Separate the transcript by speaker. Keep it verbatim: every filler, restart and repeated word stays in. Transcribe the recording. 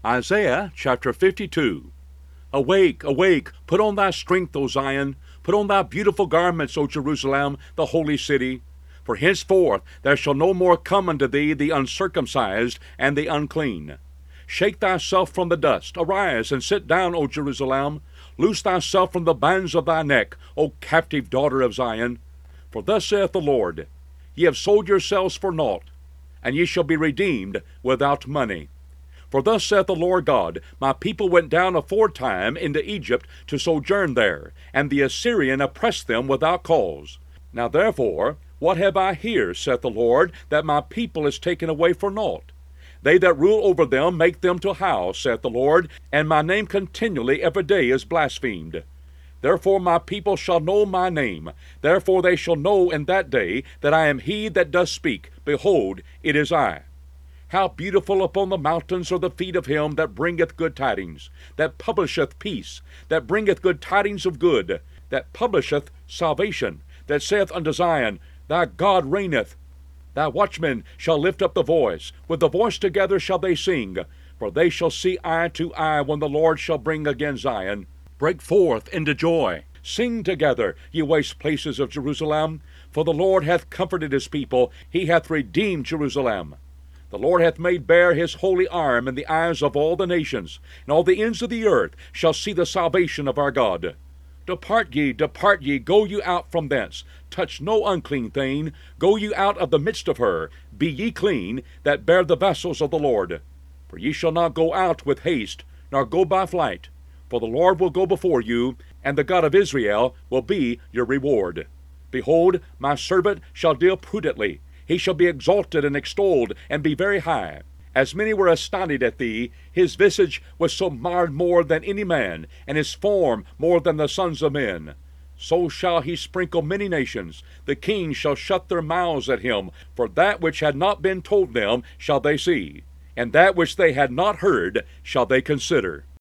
Speaker 1: Isaiah chapter fifty-two. Awake, awake, put on thy strength, O Zion, put on thy beautiful garments, O Jerusalem, the holy city. For henceforth there shall no more come unto thee the uncircumcised and the unclean. Shake thyself from the dust, arise and sit down, O Jerusalem. Loose thyself from the bands of thy neck, O captive daughter of Zion. For thus saith the Lord, Ye have sold yourselves for naught, and ye shall be redeemed without money. For thus saith the Lord God, My people went down aforetime into Egypt to sojourn there, and the Assyrian oppressed them without cause. Now therefore, what have I here, saith the Lord, that my people is taken away for naught? They that rule over them make them to howl, saith the Lord, and my name continually every day is blasphemed. Therefore my people shall know my name. Therefore they shall know in that day that I am he that does speak. Behold, it is I. How beautiful upon the mountains are the feet of him that bringeth good tidings, that publisheth peace, that bringeth good tidings of good, that publisheth salvation, that saith unto Zion, Thy God reigneth. Thy watchmen shall lift up the voice, with the voice together shall they sing, for they shall see eye to eye when the Lord shall bring again Zion. Break forth into joy. Sing together, ye waste places of Jerusalem, for the Lord hath comforted his people, he hath redeemed Jerusalem. The Lord hath made bare his holy arm in the eyes of all the nations, and all the ends of the earth shall see the salvation of our God. Depart ye, depart ye, go you out from thence. Touch no unclean thing. Go you out of the midst of her. Be ye clean, that bear the vessels of the Lord. For ye shall not go out with haste, nor go by flight. For the Lord will go before you, and the God of Israel will be your reward. Behold, my servant shall deal prudently. He shall be exalted and extolled, and be very high. As many were astonished at thee, his visage was so marred more than any man, and his form more than the sons of men. So shall he sprinkle many nations. The kings shall shut their mouths at him, for that which had not been told them shall they see, and that which they had not heard shall they consider.